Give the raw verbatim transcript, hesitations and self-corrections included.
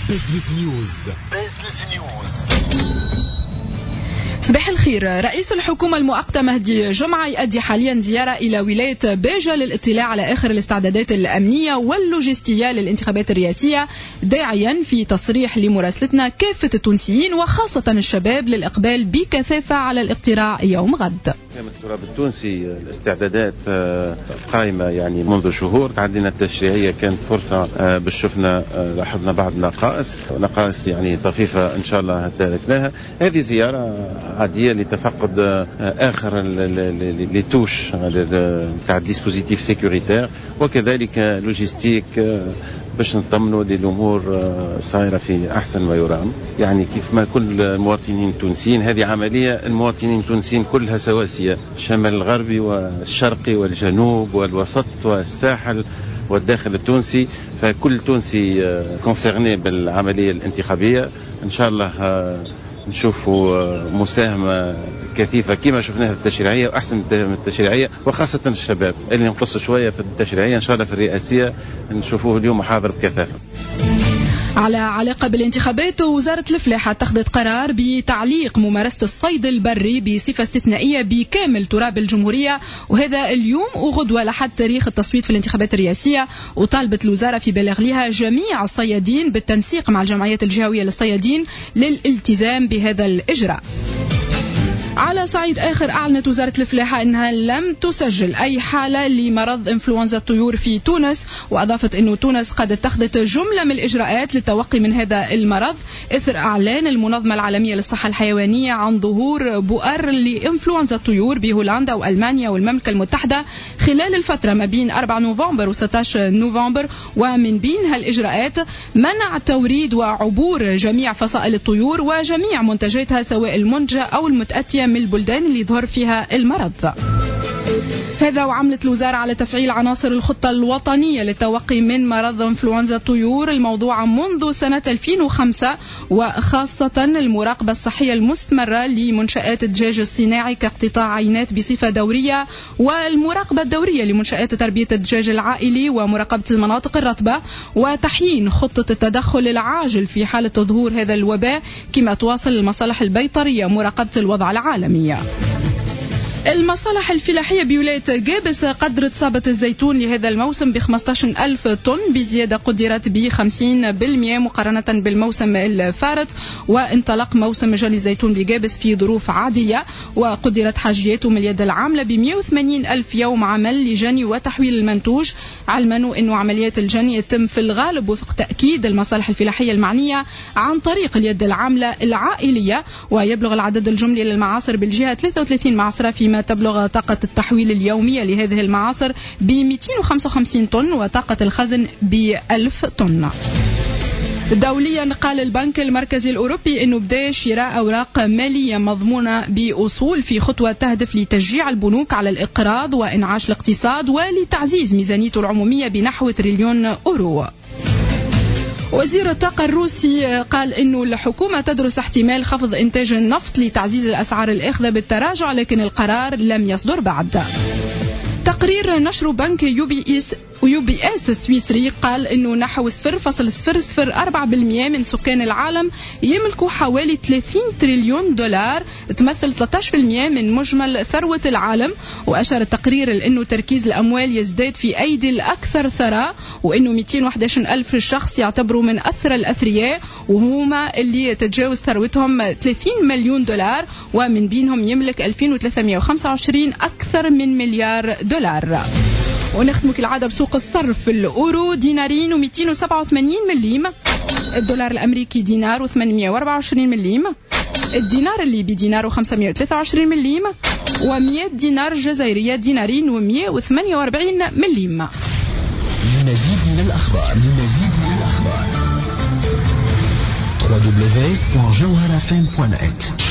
بزنس نيوز. بزنس نيوز. صباح الخير. رئيس الحكومة المؤقتة مهدي جمعة يؤدي حاليا زيارة إلى ولاية باجة للاطلاع على آخر الاستعدادات الأمنية واللوجستية للانتخابات الرئاسية، داعيا في تصريح لمراسلتنا كافة التونسيين وخاصة الشباب للإقبال بكثافة على الاقتراع يوم غد. كما التراب التونسي الاستعدادات قائمة يعني منذ شهور. تعدينا التشريعية كانت فرصة باش شفنا لاحظنا بعض النقائص نقائص يعني طفيفة إن شاء الله تداركناها. هذه زيارة عادية لتفقد آخر لتوش تاع الديسبوزيتيف سيكوريتير وكذلك لوجيستيك باش نطمنوا للأمور صايرة في أحسن ما يرام. يعني كيف ما كل المواطنين التونسيين هذه عملية المواطنين التونسيين كلها سواسية، الشمال الغربي والشرقي والجنوب والوسط والساحل والداخل التونسي، فكل تونسي كونسيرني بالعملية الانتخابية. إن شاء الله نشوفوا مساهمة كثيفة كما شفناها في التشريعية وأحسن من التشريعية، وخاصة الشباب اللي ينقص شوية في التشريعية إن شاء الله في الرئاسية نشوفوه اليوم حاضر بكثافة. على علاقة بالانتخابات، وزارة الفلاحة اتخذت قرار بتعليق ممارسة الصيد البري بصفة استثنائية بكامل تراب الجمهورية، وهذا اليوم وغدوة لحد تاريخ التصويت في الانتخابات الرئاسية. وطالبت الوزارة في بلاغ لها جميع الصيادين بالتنسيق مع الجمعيات الجهوية للصيادين للالتزام بهذا الإجراء. على صعيد آخر، أعلنت وزارة الفلاحة أنها لم تسجل أي حالة لمرض إنفلونزا الطيور في تونس، وأضافت أن تونس قد اتخذت جملة من الإجراءات للتوقي من هذا المرض إثر إعلان المنظمة العالمية للصحة الحيوانية عن ظهور بؤر لإنفلونزا الطيور بهولندا وألمانيا والمملكة المتحدة خلال الفترة ما بين أربعة نوفمبر وستة عشر نوفمبر. ومن بين هالإجراءات منع توريد وعبور جميع فصائل الطيور وجميع منتجاتها سواء المنتجة أو المتأتية من البلدان اللي يظهر فيها المرض. هذا وعملت الوزارة على تفعيل عناصر الخطة الوطنية للتوقي من مرض انفلونزا الطيور الموضوعة منذ سنة ألفين وخمسة، وخاصة المراقبة الصحية المستمرة لمنشآت الدجاج الصناعي كاقتطاع عينات بصفة دورية، والمراقبة الدورية لمنشآت تربية الدجاج العائلي، ومراقبة المناطق الرطبة، وتحيين خطة التدخل العاجل في حالة ظهور هذا الوباء، كما تواصل المصالح البيطرية مراقبة الوضع العالمي. المصالح الفلاحية بولاية جابس قدرت صابة الزيتون لهذا الموسم ب خمسة عشر ألف طن بزيادة قدرت ب خمسين بالمئة مقارنة بالموسم الفارط. وانطلق موسم جني الزيتون بجابس في ظروف عادية، وقدرت حاجياته من اليد العاملة ب مئة وثمانين ألف يوم عمل لجني وتحويل المنتوج، علما أنه عمليات الجني يتم في الغالب وفق تأكيد المصالح الفلاحية المعنية عن طريق اليد العاملة العائلية. ويبلغ العدد الجملي للمعاصر بالجهة ثلاثة وثلاثين معصرة، فيما تبلغ طاقة التحويل اليومية لهذه المعاصر ب مئتين وخمسة وخمسين طن، وطاقة الخزن ب ألف طن. دوليا، قال البنك المركزي الأوروبي أنه بدأ شراء أوراق مالية مضمونة بأصول في خطوة تهدف لتشجيع البنوك على الإقراض وإنعاش الاقتصاد ولتعزيز ميزانيته العمومية بنحو تريليون أورو. وزير الطاقة الروسي قال إنه الحكومة تدرس احتمال خفض إنتاج النفط لتعزيز الأسعار الآخذة بالتراجع، لكن القرار لم يصدر بعد. تقرير نشر بنك يو بي إس ويو بي اس السويسري قال انه نحو صفر فاصلة صفر صفر أربعة بالمئة من سكان العالم يملكوا حوالي ثلاثين تريليون دولار، تمثل ثلاثة عشر بالمئة من مجمل ثروة العالم. واشار التقرير لانه تركيز الاموال يزداد في ايدي الاكثر ثراء، وانه مئتين وأحد عشر ألف شخص يعتبروا من اثرى الاثرياء، وهما اللي تتجاوز ثروتهم ثلاثين مليون دولار، ومن بينهم يملك ألفين وثلاثمئة وخمسة وعشرين اكثر من مليار دولار. ونختم كالعادة بسوق الصرف. الأورو دينارين ومئتين وسبعة وثمانين مليم، الدولار الأمريكي دينار وثمانمئة وأربعة وعشرين مليم، الدينار الليبي دينار وخمسمئة وثلاثة وعشرين مليم، ومئة دينار جزائرية دينارين ومئة وثمانية وأربعين مليم. لمزيد من الأخبار لمزيد من الأخبار دبليو دبليو دبليو دوت جوهر إف إم دوت نت.